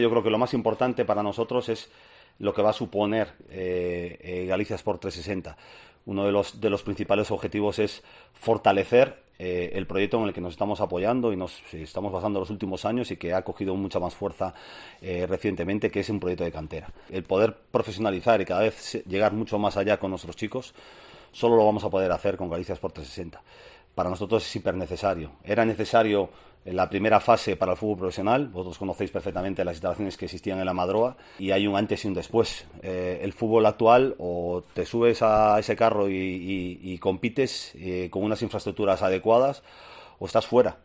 Yo creo que lo más importante para nosotros es lo que va a suponer Galicia Sport 360. Uno de los principales objetivos es fortalecer el proyecto en el que nos estamos apoyando y nos estamos basando en los últimos años y que ha cogido mucha más fuerza recientemente, que es un proyecto de cantera. El poder profesionalizar y cada vez llegar mucho más allá con nuestros chicos, solo lo vamos a poder hacer con Galicia Sport 360. Para nosotros es hiper necesario. Era necesario en la primera fase para el fútbol profesional. Vosotros conocéis perfectamente las instalaciones que existían en la Madroa y hay un antes y un después. El fútbol actual, o te subes a ese carro y compites con unas infraestructuras adecuadas, o estás fuera.